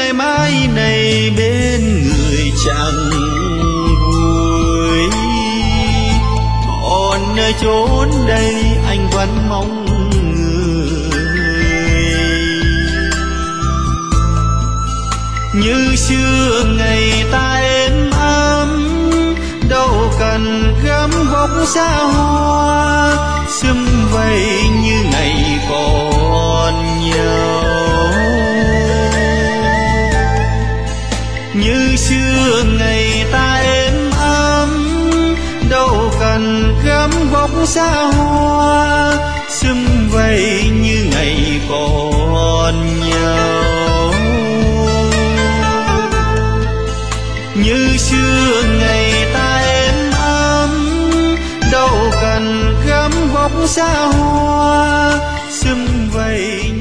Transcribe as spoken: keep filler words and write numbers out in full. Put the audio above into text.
ngày mai này bên người chẳng vui. Còn nơi chốn đây anh vẫn mong người. Như xưa ngày ta êm ấm, đâu cần gấm vóc xa hoa, sum vầy như ngày còn nhau. Như xưa ngày ta êm ấm, đâu cần gấm vóc xa hoa, sum vầy như ngày còn nhau. Như xưa ngày ta êm ấm, đâu cần gấm vóc xa hoa, sum vầy